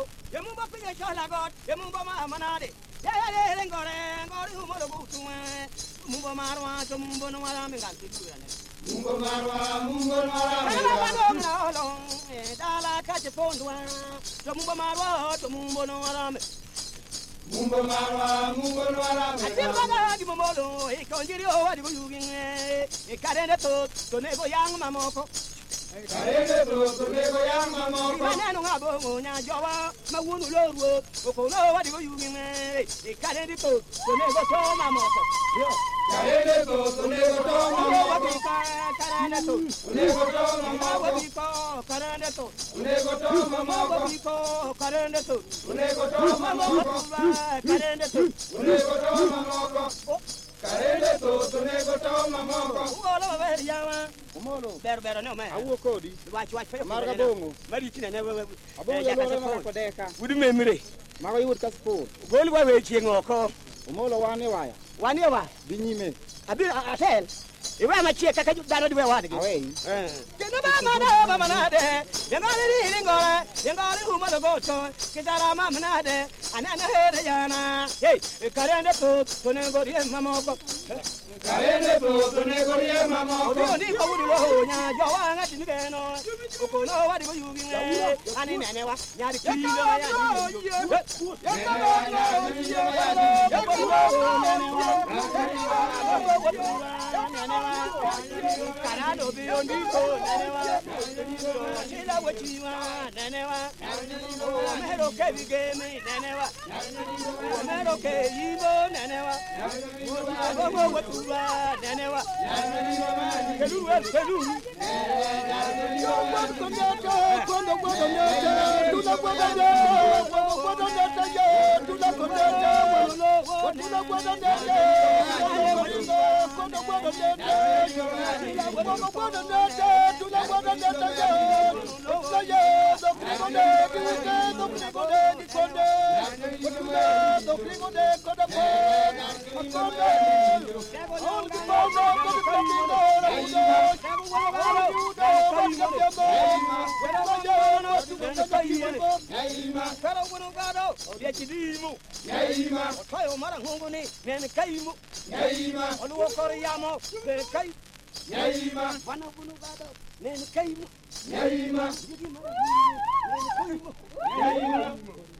go. Yamumba pinya chola god. Yamumba ma manade. Ya ngore ngore humolo butu. Mumba marwa to mumbo no wala mengal tuane. Mumba marwa mengal. Dala kaje pondwa. To mumba marwa to mumbo no wala. Mumba marwa mengal. Atimba di momolo e konjiri o adi buyugin e karende to nego yang mamoko. Karende to nego yang mamoko. Manano ngabo nya jowa mawunu loruo okono adi buyugin e karende to nego to mamoko. Karende to nego to mamoko. Karende to nego to mamoko. Karende to nego to mamoko. Karende to nego to mamoko. Karende to nego to mamoko. Karende to nego to mamoko. Olo ver yawa. Umolo. Bero no me. Awu kodi. Watch fe. Marga bongo. Mari tina ne we. Abongo ya lore ko deka. Wudi memire. Mago yut kaspo. Goli wa we chiengo ko. Umolo wane waya. Wane wa. Binyime. Abi atel. Iwe ma chie kaka dano di we wa de. Awe. Keno ba mana de. Yangari ngore. Yangari umolo go to. Kidara ma mana de. Anana he yana. Hey, karende to nego ri mamoko. Karende to nego ri mamoko. Ni ko wudi lo nya jowa ngati ni beno. Ko no wadi ko yugi ne. Ani nene wa nya di kilo ya. Karado bi ondi ko nene wa. Sila wachiwa nene wa. Mero ke bi game nene wa. Mero ke yibo nene wa. Bobo watuba nene wa. Kelu. Yaima.